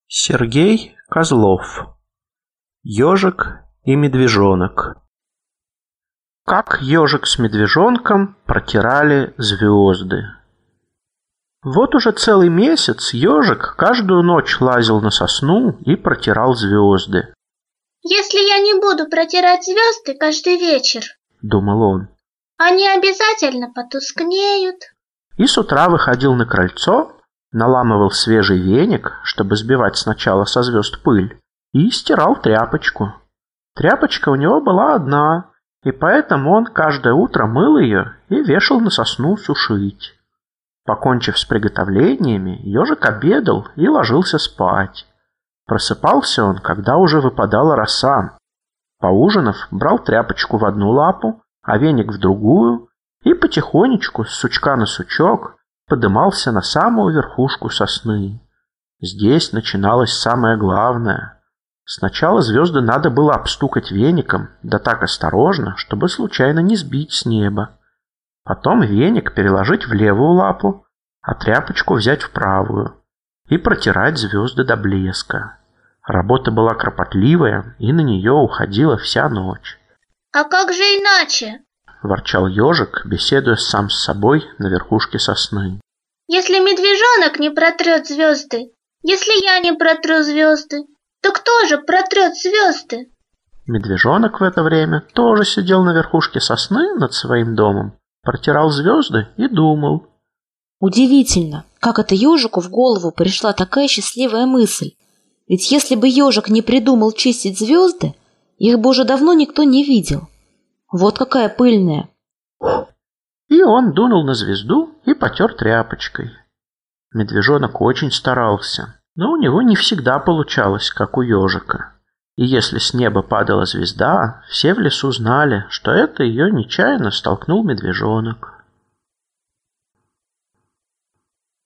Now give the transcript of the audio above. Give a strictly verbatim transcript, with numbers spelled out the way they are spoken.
Сергей Козлов. Ежик и медвежонок. Как ежик с медвежонком протирали звезды. Вот уже целый месяц ежик каждую ночь лазил на сосну и протирал звезды. «Если я не буду протирать звезды каждый вечер, — думал он, — они обязательно потускнеют». И с утра выходил на крыльцо, наламывал свежий веник, чтобы сбивать сначала со звезд пыль, и стирал тряпочку. Тряпочка у него была одна, и поэтому он каждое утро мыл ее и вешал на сосну сушить. Покончив с приготовлениями, ежик обедал и ложился спать. Просыпался он, когда уже выпадала роса. Поужинав, брал тряпочку в одну лапу, а веник в другую, и потихонечку, с сучка на сучок, подымался на самую верхушку сосны. Здесь начиналось самое главное. Сначала звезды надо было обстукать веником, да так осторожно, чтобы случайно не сбить с неба. Потом веник переложить в левую лапу, а тряпочку взять в правую и протирать звезды до блеска. Работа была кропотливая, и на нее уходила вся ночь. «А как же иначе?» — ворчал ежик, беседуя сам с собой на верхушке сосны. «Если медвежонок не протрет звезды, если я не протру звезды, то кто же протрет звезды?» Медвежонок в это время тоже сидел на верхушке сосны над своим домом, протирал звезды и думал. Удивительно, как это ежику в голову пришла такая счастливая мысль. Ведь если бы ежик не придумал чистить звезды, их бы уже давно никто не видел. Вот какая пыльная. И он дунул на звезду и потер тряпочкой. Медвежонок очень старался, но у него не всегда получалось, как у ежика. И если с неба падала звезда, все в лесу знали, что это ее нечаянно столкнул медвежонок.